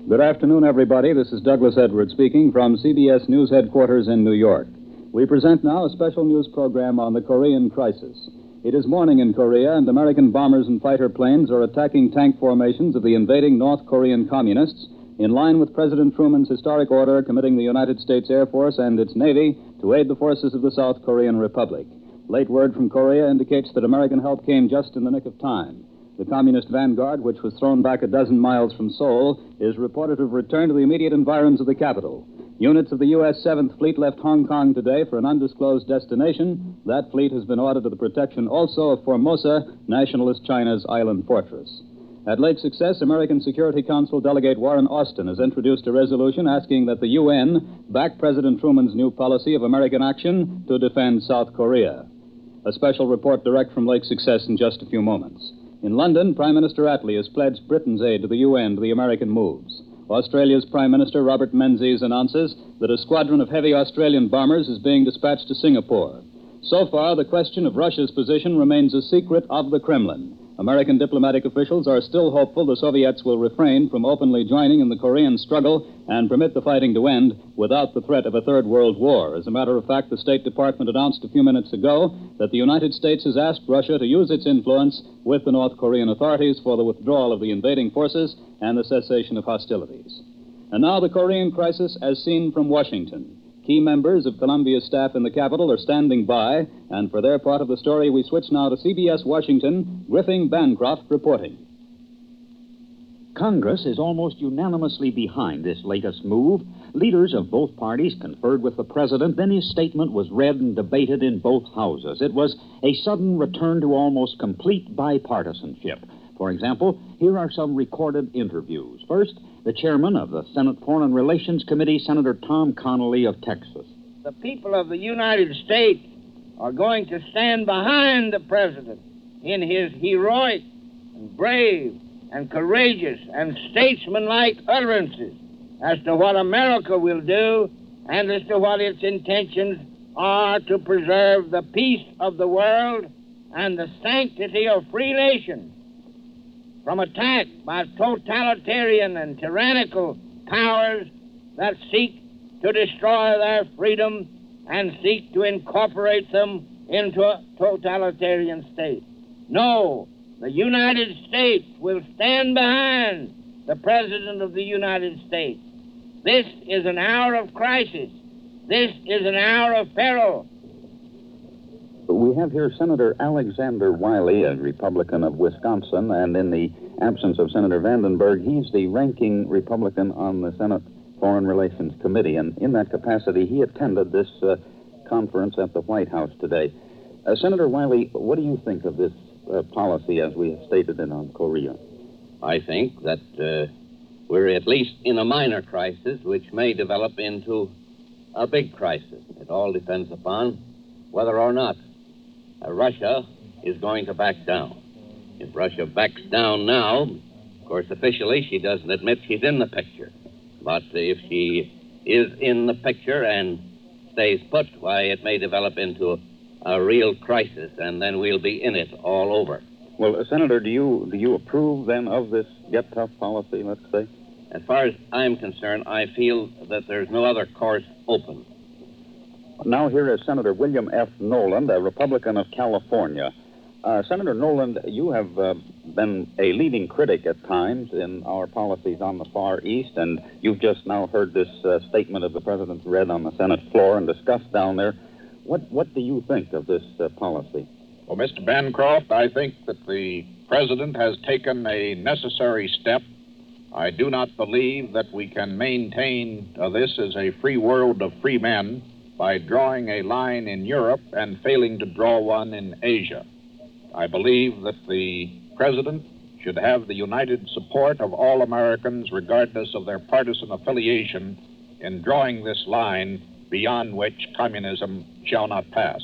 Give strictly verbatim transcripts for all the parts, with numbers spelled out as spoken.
Good afternoon, everybody. This is Douglas Edwards speaking from C B S News headquarters in New York. We present now a special news program on the Korean crisis. It is morning in Korea, and American bombers and fighter planes are attacking tank formations of the invading North Korean communists in line with President Truman's historic order committing the United States Air Force and its Navy to aid the forces of the South Korean Republic. Late word from Korea indicates that American help came just in the nick of time. The communist vanguard, which was thrown back a dozen miles from Seoul, is reported to have returned to the immediate environs of the capital. Units of the U S seventh Fleet left Hong Kong today for an undisclosed destination. That fleet has been ordered to the protection also of Formosa, nationalist China's island fortress. At Lake Success, American Security Council Delegate Warren Austin has introduced a resolution asking that the U N back President Truman's new policy of American action to defend South Korea. A special report direct from Lake Success in just a few moments. In London, Prime Minister Attlee has pledged Britain's aid to the U N to the American moves. Australia's Prime Minister Robert Menzies announces that a squadron of heavy Australian bombers is being dispatched to Singapore. So far, the question of Russia's position remains a secret of the Kremlin. American diplomatic officials are still hopeful the Soviets will refrain from openly joining in the Korean struggle and permit the fighting to end without the threat of a third world war. As a matter of fact, the State Department announced a few minutes ago that the United States has asked Russia to use its influence with the North Korean authorities for the withdrawal of the invading forces and the cessation of hostilities. And now the Korean crisis as seen from Washington. Key members of Columbia's staff in the Capitol are standing by, and for their part of the story, we switch now to C B S Washington, Griffin Bancroft reporting. Congress is almost unanimously behind this latest move. Leaders of both parties conferred with the president, then his statement was read and debated in both houses. It was a sudden return to almost complete bipartisanship. For example, here are some recorded interviews. First, the chairman of the Senate Foreign Relations Committee, Senator Tom Connally of Texas. The people of the United States are going to stand behind the president in his heroic and brave and courageous and statesmanlike utterances as to what America will do and as to what its intentions are to preserve the peace of the world and the sanctity of free nations from attack by totalitarian and tyrannical powers that seek to destroy their freedom and seek to incorporate them into a totalitarian state. No, the United States will stand behind the President of the United States. This is an hour of crisis. This is an hour of peril. We have here Senator Alexander Wiley, a Republican of Wisconsin, and in the absence of Senator Vandenberg, he's the ranking Republican on the Senate Foreign Relations Committee, and in that capacity, he attended this uh, conference at the White House today. Uh, Senator Wiley, what do you think of this uh, policy as we have stated it on Korea? I think that uh, we're at least in a minor crisis, which may develop into a big crisis. It all depends upon whether or not uh, Russia is going to back down. If Russia backs down now, of course, officially she doesn't admit she's in the picture. But if she is in the picture and stays put, why, it may develop into a real crisis, and then we'll be in it all over. Well, uh, Senator, do you do you approve, then, of this get-tough policy, let's say? As far as I'm concerned, I feel that there's no other course open. Now here is Senator William F. Noland, a Republican of California. Uh, Senator Noland, you have uh, been a leading critic at times in our policies on the Far East, and you've just now heard this uh, statement of the President's read on the Senate floor and discussed down there. What what do you think of this uh, policy? Well, Mister Bancroft, I think that the President has taken a necessary step. I do not believe that we can maintain uh, this as a free world of free men by drawing a line in Europe and failing to draw one in Asia. I believe that the President should have the united support of all Americans, regardless of their partisan affiliation, in drawing this line beyond which communism shall not pass.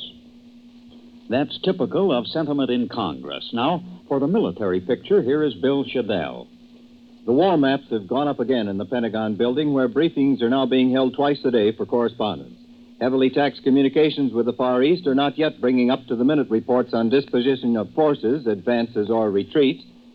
That's typical of sentiment in Congress. Now, for the military picture, here is Bill Shadell. The war maps have gone up again in the Pentagon building, where briefings are now being held twice a day for correspondence. Heavily taxed communications with the Far East are not yet bringing up-to-the-minute reports on disposition of forces, advances, or retreats,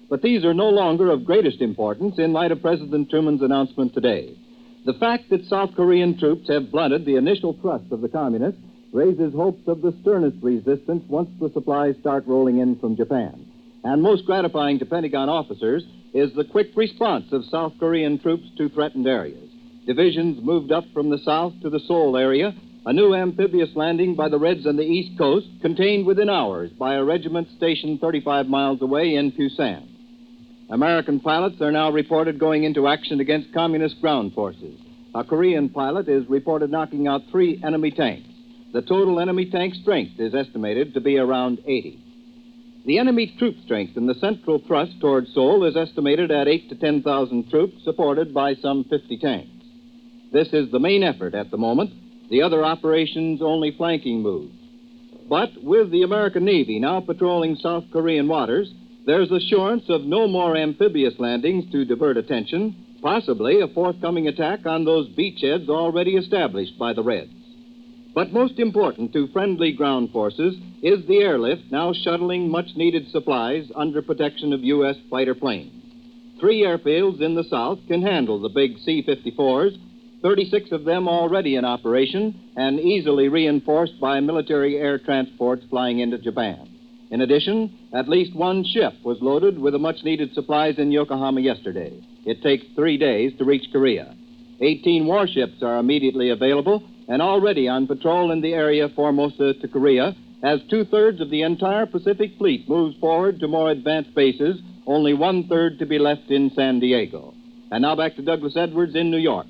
but these are no longer of greatest importance in light of President Truman's announcement today. The fact that South Korean troops have blunted the initial thrust of the communists raises hopes of the sternest resistance once the supplies start rolling in from Japan. And most gratifying to Pentagon officers is the quick response of South Korean troops to threatened areas. Divisions moved up from the south to the Seoul area, a new amphibious landing by the Reds on the east coast, contained within hours by a regiment stationed thirty-five miles away in Pusan. American pilots are now reported going into action against communist ground forces. A Korean pilot is reported knocking out three enemy tanks. The total enemy tank strength is estimated to be around eighty. The enemy troop strength in the central thrust toward Seoul is estimated at eight to ten thousand troops, supported by some fifty tanks. This is the main effort at the moment, the other operations only flanking moves. But with the American Navy now patrolling South Korean waters, there's assurance of no more amphibious landings to divert attention, possibly a forthcoming attack on those beachheads already established by the Reds. But most important to friendly ground forces is the airlift now shuttling much-needed supplies under protection of U S fighter planes. Three airfields in the south can handle the big C fifty-fours, thirty-six of them already in operation and easily reinforced by military air transports flying into Japan. In addition, at least one ship was loaded with the much-needed supplies in Yokohama yesterday. It takes three days to reach Korea. eighteen warships are immediately available and already on patrol in the area Formosa to Korea, as two-thirds of the entire Pacific Fleet moves forward to more advanced bases, only one-third to be left in San Diego. And now back to Douglas Edwards in New York.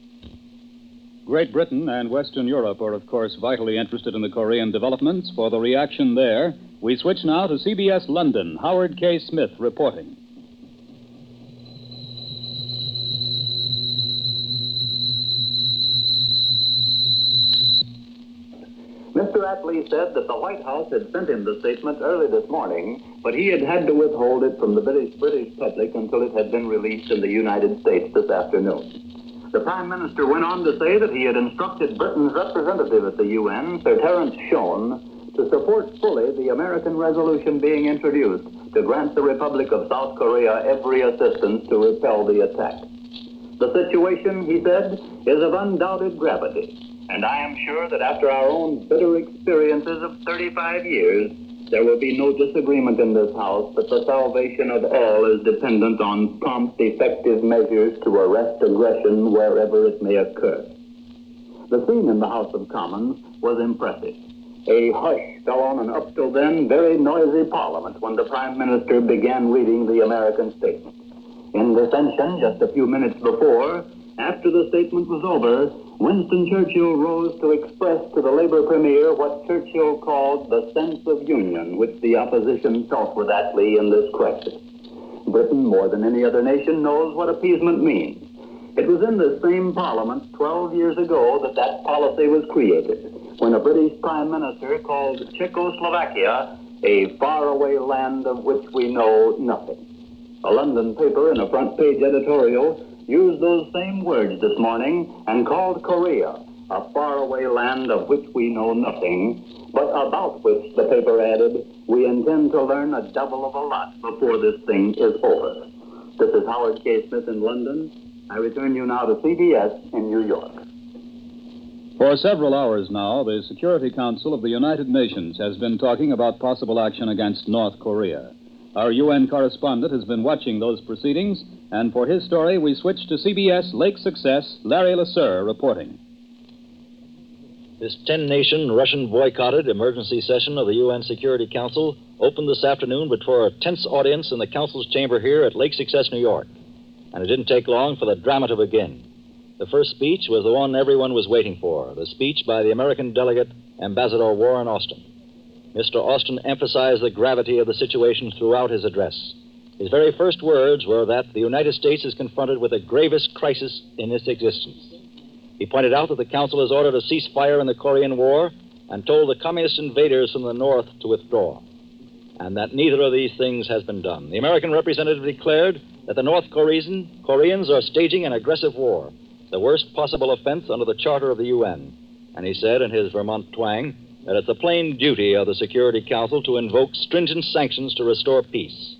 Great Britain and Western Europe are, of course, vitally interested in the Korean developments. For the reaction there, we switch now to C B S London. Howard K. Smith reporting. Mister Attlee said that the White House had sent him the statement early this morning, but he had had to withhold it from the British, British public until it had been released in the United States this afternoon. The Prime Minister went on to say that he had instructed Britain's representative at the U N, Sir Terence Schoen, to support fully the American resolution being introduced to grant the Republic of South Korea every assistance to repel the attack. The situation, he said, is of undoubted gravity. And I am sure that after our own bitter experiences of thirty-five years, there will be no disagreement in this House that the salvation of all is dependent on prompt, effective measures to arrest aggression wherever it may occur. The scene in the House of Commons was impressive. A hush fell on an up till then very noisy Parliament when the Prime Minister began reading the American statement. In dissension, just a few minutes before, after the statement was over, Winston Churchill rose to express to the Labour Premier what Churchill called the sense of union which the opposition felt with Attlee in this crisis. Britain, more than any other nation, knows what appeasement means. It was in this same Parliament twelve years ago that that policy was created, when a British Prime Minister called Czechoslovakia a faraway land of which we know nothing. A London paper in a front-page editorial used those same words this morning and called Korea a faraway land of which we know nothing, but about which, the paper added, we intend to learn a devil of a lot before this thing is over. This is Howard K. Smith in London. I return you now to C B S in New York. For several hours now, the Security Council of the United Nations has been talking about possible action against North Korea. Our U N correspondent has been watching those proceedings, and for his story, we switch to C B S Lake Success. Larry LeSueur reporting. This ten-nation, Russian-boycotted emergency session of the U N Security Council opened this afternoon before a tense audience in the Council's chamber here at Lake Success, New York. And it didn't take long for the drama to begin. The first speech was the one everyone was waiting for, the speech by the American delegate, Ambassador Warren Austin. Mister Austin emphasized the gravity of the situation throughout his address. His very first words were that the United States is confronted with the gravest crisis in its existence. He pointed out that the Council has ordered a ceasefire in the Korean War and told the communist invaders from the north to withdraw, and that neither of these things has been done. The American representative declared that the North Korean, Koreans are staging an aggressive war, the worst possible offense under the Charter of the U N. And he said in his Vermont twang that it's the plain duty of the Security Council to invoke stringent sanctions to restore peace.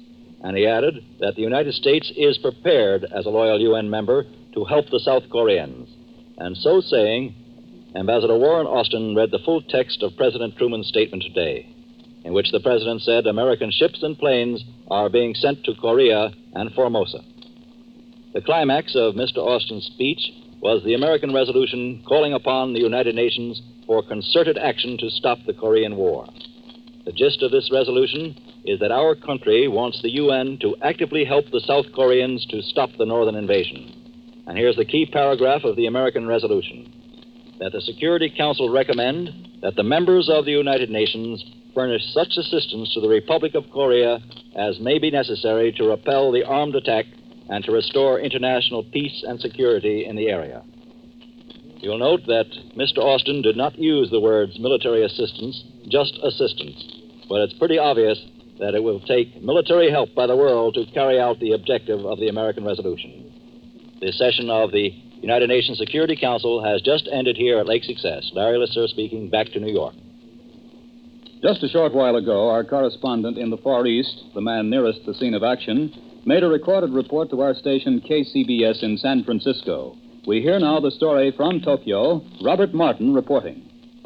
And he added that the United States is prepared as a loyal U N member to help the South Koreans. And so saying, Ambassador Warren Austin read the full text of President Truman's statement today, in which the President said American ships and planes are being sent to Korea and Formosa. The climax of Mister Austin's speech was the American resolution calling upon the United Nations for concerted action to stop the Korean War. The gist of this resolution is that our country wants the U N to actively help the South Koreans to stop the northern invasion. And here's the key paragraph of the American resolution: that the Security Council recommend that the members of the United Nations furnish such assistance to the Republic of Korea as may be necessary to repel the armed attack and to restore international peace and security in the area. You'll note that Mister Austin did not use the words military assistance, just assistance. But it's pretty obvious that it will take military help by the world to carry out the objective of the American resolution. This session of the United Nations Security Council has just ended here at Lake Success. Larry Lasser speaking, back to New York. Just a short while ago, our correspondent in the Far East, the man nearest the scene of action, made a recorded report to our station K C B S in San Francisco. We hear now the story from Tokyo. Robert Martin reporting.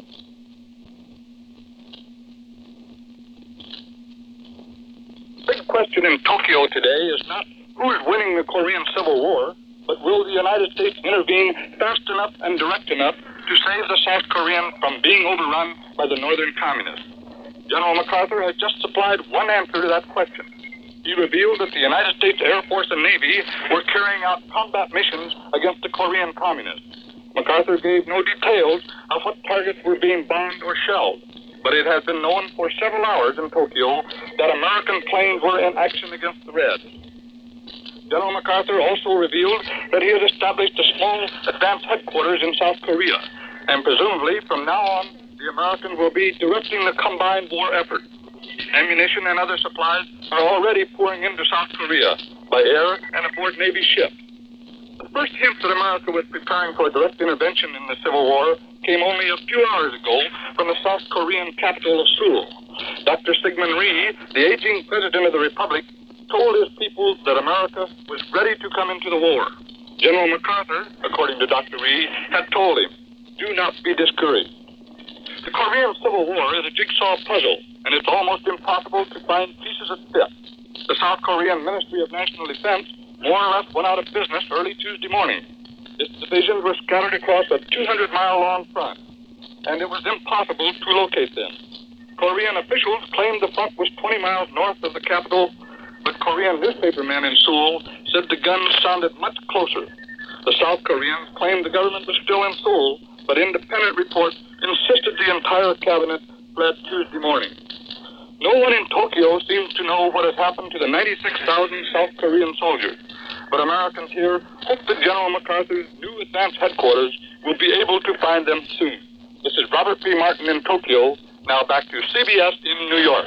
The big question in Tokyo today is not who is winning the Korean Civil War, but will the United States intervene fast enough and direct enough to save the South Koreans from being overrun by the Northern Communists? General MacArthur has just supplied one answer to that question. He revealed that the United States Air Force and Navy were carrying out combat missions against the Korean Communists. MacArthur gave no details of what targets were being bombed or shelled, but it has been known for several hours in Tokyo that American planes were in action against the Reds. General MacArthur also revealed that he has established a small advance headquarters in South Korea, and presumably from now on, the Americans will be directing the combined war effort. Ammunition and other supplies are already pouring into South Korea by air and aboard Navy ships. The first hint that America was preparing for a direct intervention in the Civil War came only a few hours ago from the South Korean capital of Seoul. Doctor Syngman Rhee, the aging president of the Republic, told his people that America was ready to come into the war. General MacArthur, according to Doctor Rhee, had told him, "Do not be discouraged." The Korean Civil War is a jigsaw puzzle, and it's almost impossible to find pieces that fit. The South Korean Ministry of National Defense more or less went out of business early Tuesday morning. Its divisions were scattered across a two hundred mile long front, and it was impossible to locate them. Korean officials claimed the front was twenty miles north of the capital, but Korean newspapermen in Seoul said the guns sounded much closer. The South Koreans claimed the government was still in Seoul, but independent reports insisted the entire cabinet fled Tuesday morning. No one in Tokyo seems to know what has happened to the ninety-six thousand South Korean soldiers, but Americans here hope that General MacArthur's new advance headquarters will be able to find them soon. This is Robert P. Martin in Tokyo. Now back to C B S in New York.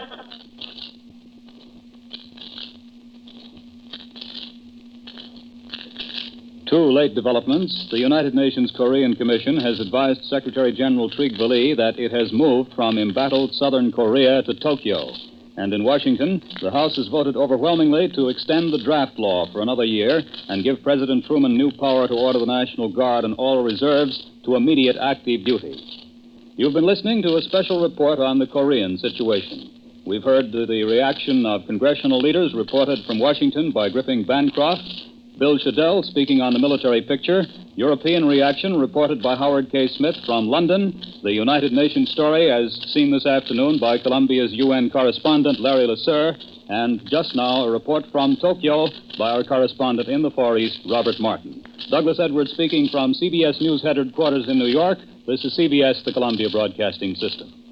Two late developments. The United Nations Korean Commission has advised Secretary General Trygve that it has moved from embattled southern Korea to Tokyo. And in Washington, the House has voted overwhelmingly to extend the draft law for another year and give President Truman new power to order the National Guard and all reserves to immediate active duty. You've been listening to a special report on the Korean situation. We've heard the reaction of congressional leaders reported from Washington by Griffin Bancroft, Bill Shadell speaking on the military picture, European reaction reported by Howard K. Smith from London, the United Nations story as seen this afternoon by Columbia's U N correspondent Larry Lasser, and just now a report from Tokyo by our correspondent in the Far East, Robert Martin. Douglas Edwards speaking from C B S News headquarters in New York. This is C B S, the Columbia Broadcasting System.